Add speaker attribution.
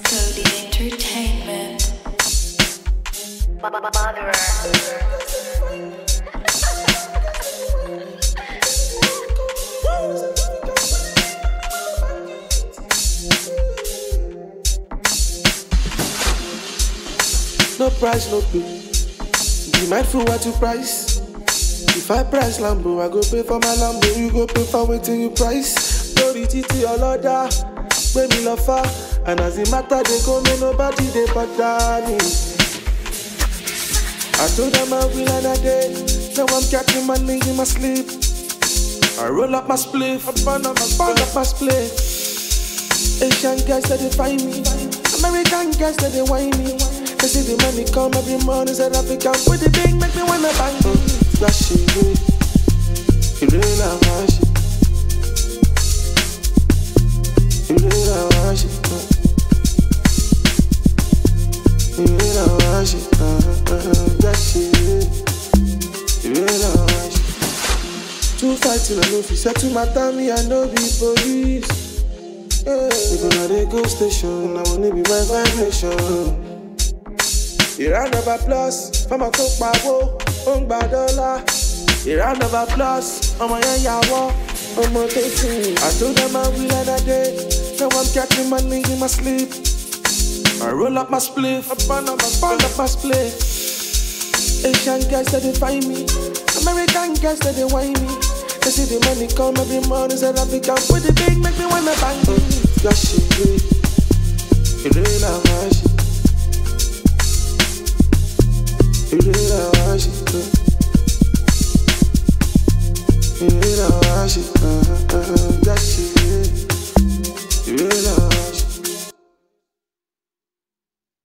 Speaker 1: Cody Entertainment. Mother.
Speaker 2: No price, no pay. Be mindful what you price. If I price Lambo, I go pay for my Lambo. You go pay for waiting you price. Glory to your Lord, pay me love far. And as it matter, they go me nobody they bother me. I told them I will and I did. Now I'm catching money in my sleep. I roll up my spliff, I burn up my split. Asian guys that they find me. American guys that they whine me. They see the money come every morning, said I can put the big, make me wanna bang it. Flash it, you really not wash it. You really not wash it. You really not wash it. Flash it, you really not wash it. Two fighting, I know if you settle my tummy, I know be police. Yeah, even at the go station, I wanna be my vibration. A round of applause for my cook power, $1. A round of applause for my yawa, on my dating. I told them I will and I did. Now I'm catching money in my sleep. I roll up my spliff, I burn up my split. Asian guys that they find me, American guys that they whine me. They see the money come every morning, said I can put the big, make me wanna bang it. Flash it.